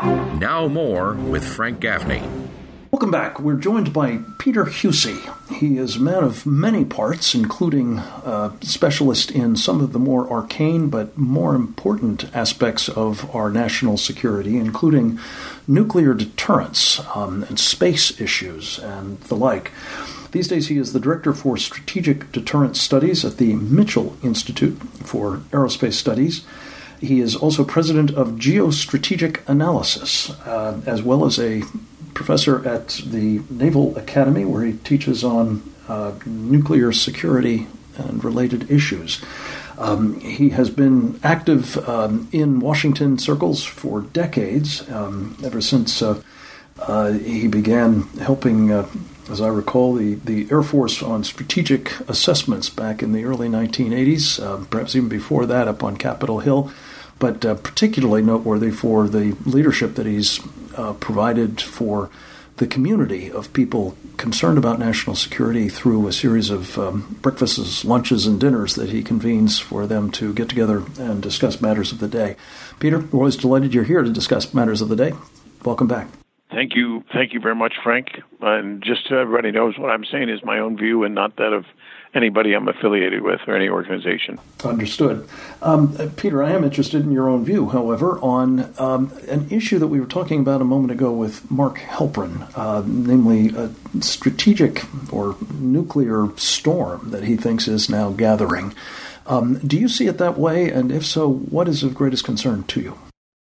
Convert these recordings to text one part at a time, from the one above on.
Now more with Frank Gaffney. Welcome back. We're joined by Peter Huessy. He is a man of many parts, including a specialist in some of the more arcane but more important aspects of our national security, including nuclear deterrence and space issues and the like. These days he is the Director for Strategic Deterrence Studies at the Mitchell Institute for Aerospace Studies. He is also President of Geostrategic Analysis, as well as a professor at the Naval Academy, where he teaches on nuclear security and related issues. He has been active in Washington circles for decades, ever since he began helping, as I recall, the Air Force on strategic assessments back in the early 1980s, perhaps even before that up on Capitol Hill, but particularly noteworthy for the leadership that he's provided for the community of people concerned about national security through a series of breakfasts, lunches, and dinners that he convenes for them to get together and discuss matters of the day. Peter, we're always delighted you're here to discuss matters of the day. Welcome back. Thank you. Thank you very much, Frank. And just so everybody knows, what I'm saying is my own view and not that of anybody I'm affiliated with or any organization. Understood. Peter, I am interested in your own view, however, on an issue that we were talking about a moment ago with Mark Halperin, namely a strategic or nuclear storm that he thinks is now gathering. Do you see it that way? And if so, what is of greatest concern to you?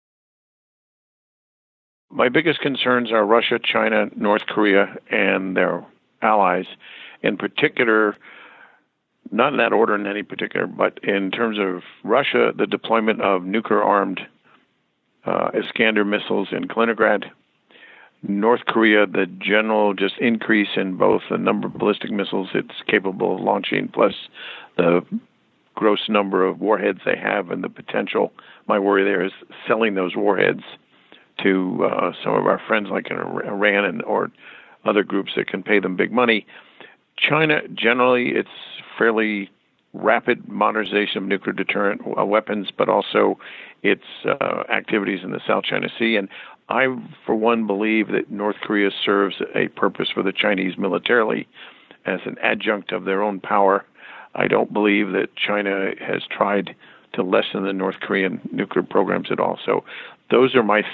My biggest concerns are Russia, China, North Korea, and their allies. In particular, not in that order in any particular, but in terms of Russia, the deployment of nuclear-armed Iskander missiles in Kaliningrad. North Korea, the general just increase in both the number of ballistic missiles it's capable of launching, plus the gross number of warheads they have and the potential. My worry there is selling those warheads to some of our friends like in Iran or other groups that can pay them big money. China, generally, it's fairly rapid modernization of nuclear deterrent weapons, but also its activities in the South China Sea. And I, for one, believe that North Korea serves a purpose for the Chinese militarily as an adjunct of their own power. I don't believe that China has tried to lessen the North Korean nuclear programs at all. So those are my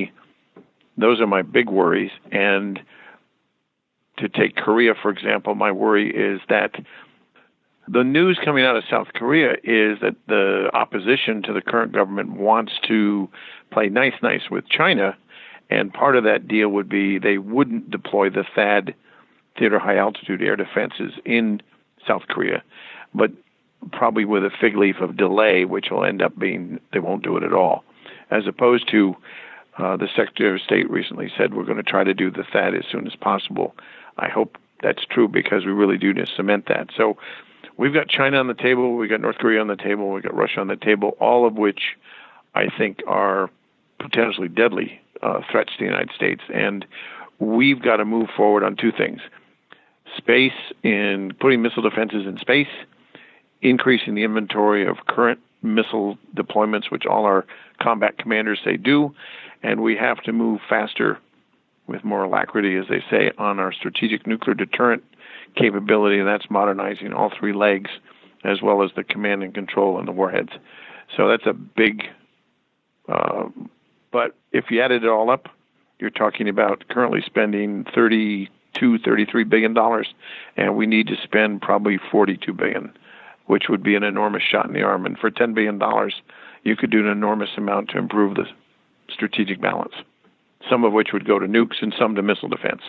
big worries. And to take Korea, for example, my worry is that the news coming out of South Korea is that the opposition to the current government wants to play nice with China, and part of that deal would be they wouldn't deploy the THAAD, Theater High Altitude Air Defenses, in South Korea, but probably with a fig leaf of delay, which will end up being they won't do it at all, as opposed to the Secretary of State recently said we're going to try to do the THAAD as soon as possible. I hope that's true because we really do need to cement that. So we've got China on the table, we've got North Korea on the table, we've got Russia on the table, all of which I think are potentially deadly threats to the United States. And we've got to move forward on two things. Space, in putting missile defenses in space, increasing the inventory of current missile deployments, which all our combat commanders say do, and we have to move faster with more alacrity, as they say, on our strategic nuclear deterrent capability, and that's modernizing all three legs, as well as the command and control and the warheads. So that's a big, but if you added it all up, you're talking about currently spending $33 billion, and we need to spend probably $42 billion, which would be an enormous shot in the arm. And for $10 billion, you could do an enormous amount to improve the strategic balance, some of which would go to nukes and some to missile defense.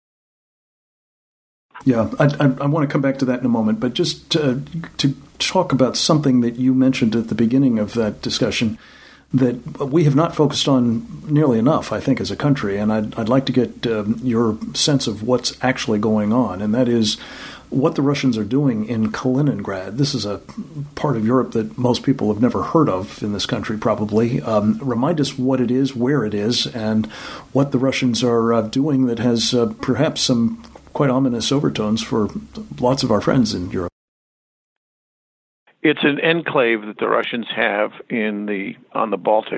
Yeah, I want to come back to that in a moment, but just to talk about something that you mentioned at the beginning of that discussion that we have not focused on nearly enough, I think, as a country, and I'd like to get your sense of what's actually going on, and that is what the Russians are doing in Kaliningrad. This is a part of Europe that most people have never heard of in this country, probably. Remind us what it is, where it is, and what the Russians are doing that has perhaps some quite ominous overtones for lots of our friends in Europe. It's an enclave that the Russians have on the Baltic,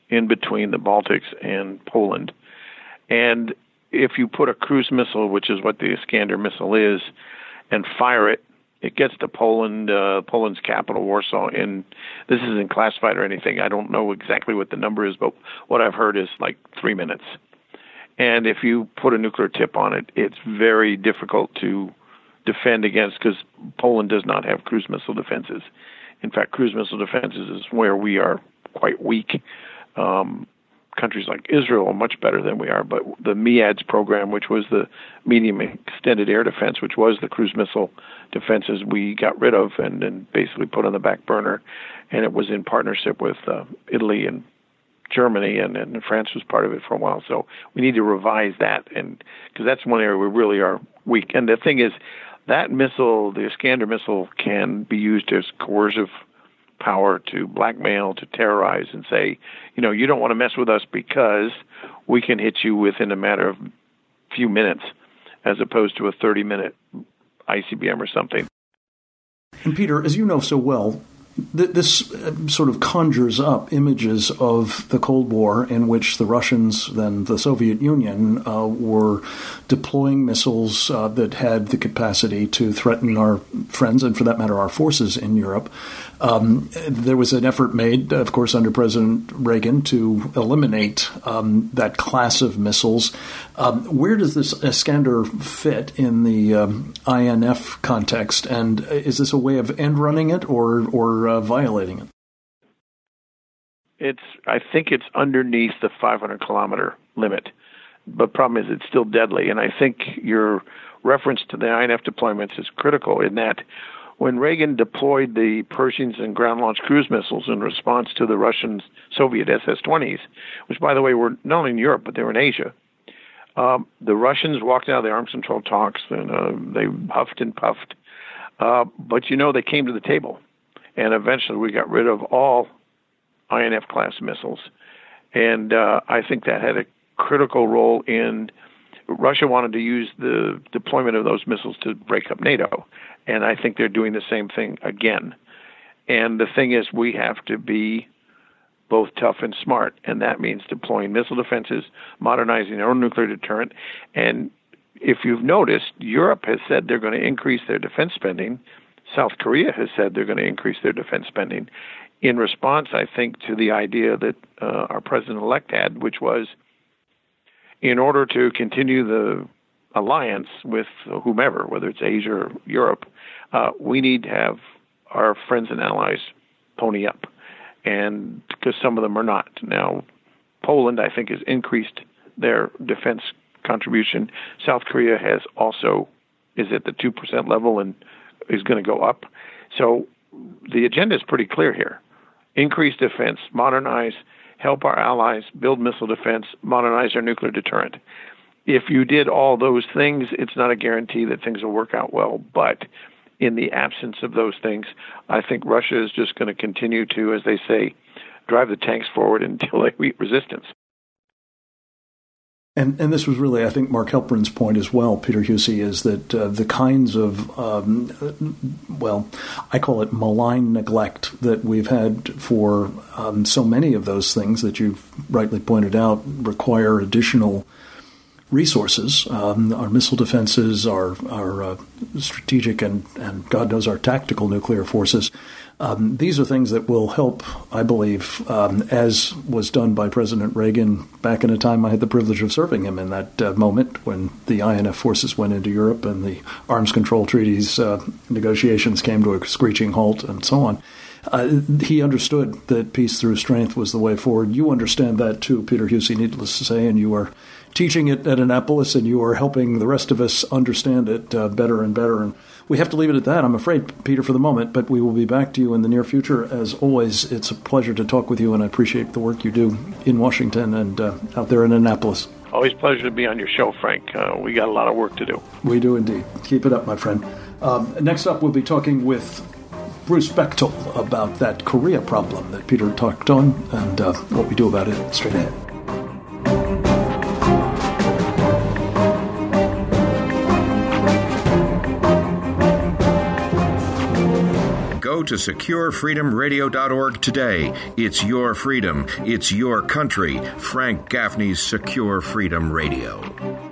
in between the Baltics and Poland. And if you put a cruise missile, which is what the Iskander missile is, and fire it, it gets to Poland, Poland's capital, Warsaw, and this isn't classified or anything. I don't know exactly what the number is, but what I've heard is like 3 minutes. And if you put a nuclear tip on it, it's very difficult to defend against because Poland does not have cruise missile defenses. In fact, cruise missile defenses is where we are quite weak. Countries like Israel are much better than we are, but the MEADS program, which was the medium extended air defense, which was the cruise missile defenses, we got rid of and basically put on the back burner, and it was in partnership with Italy and Germany, and France was part of it for a while. So we need to revise that, and because that's one area we really are weak. And the thing is, that missile, the Iskander missile, can be used as coercive power to blackmail, to terrorize, and say, you don't want to mess with us because we can hit you within a matter of few minutes, as opposed to a 30-minute ICBM or something. And Peter, as you know so well, this sort of conjures up images of the Cold War in which the Russians, then the Soviet Union, were deploying missiles that had the capacity to threaten our friends and, for that matter, our forces in Europe. There was an effort made, of course, under President Reagan to eliminate that class of missiles. Where does this Iskander fit in the INF context, and is this a way of end-running it or violating it? I think it's underneath the 500-kilometer limit. But the problem is it's still deadly. And I think your reference to the INF deployments is critical in that when Reagan deployed the Pershings and ground-launched cruise missiles in response to the Russian Soviet SS-20s, which, by the way, were not only in Europe, but they were in Asia, the Russians walked out of the arms control talks, and they huffed and puffed. But, they came to the table. And eventually we got rid of all INF-class missiles. And I think that had a critical role in Russia wanted to use the deployment of those missiles to break up NATO. And I think they're doing the same thing again. And the thing is, we have to be both tough and smart. And that means deploying missile defenses, modernizing their own nuclear deterrent. And if you've noticed, Europe has said they're going to increase their defense spending. South Korea has said they're going to increase their defense spending in response, I think, to the idea that our president-elect had, which was in order to continue the alliance with whomever, whether it's Asia or Europe, we need to have our friends and allies pony up, and because some of them are not. Now, Poland, I think, has increased their defense contribution. South Korea is at the 2% level and is going to go up. So the agenda is pretty clear here. Increase defense, modernize, help our allies, build missile defense, modernize our nuclear deterrent. If you did all those things, it's not a guarantee that things will work out well. But in the absence of those things, I think Russia is just going to continue to, as they say, drive the tanks forward until they meet resistance. And this was really, I think, Mark Helprin's point as well, Peter Husey, is that the kinds of, I call it malign neglect that we've had for so many of those things that you've rightly pointed out require additional resources. Our missile defenses, our strategic and God knows our tactical nuclear forces. These are things that will help, I believe, as was done by President Reagan back in a time I had the privilege of serving him in that moment when the INF forces went into Europe and the arms control treaties negotiations came to a screeching halt and so on. He understood that peace through strength was the way forward. You understand that too, Peter Husey, needless to say, and you are teaching it at Annapolis, and you are helping the rest of us understand it better and better. And we have to leave it at that, I'm afraid, Peter, for the moment, but we will be back to you in the near future. As always, it's a pleasure to talk with you, and I appreciate the work you do in Washington and out there in Annapolis. Always a pleasure to be on your show, Frank. We got a lot of work to do. We do indeed. Keep it up, my friend. Next up, we'll be talking with Bruce Bechtel about that Korea problem that Peter talked on and what we do about it straight ahead. Go to SecureFreedomRadio.org today. It's your freedom. It's your country. Frank Gaffney's Secure Freedom Radio.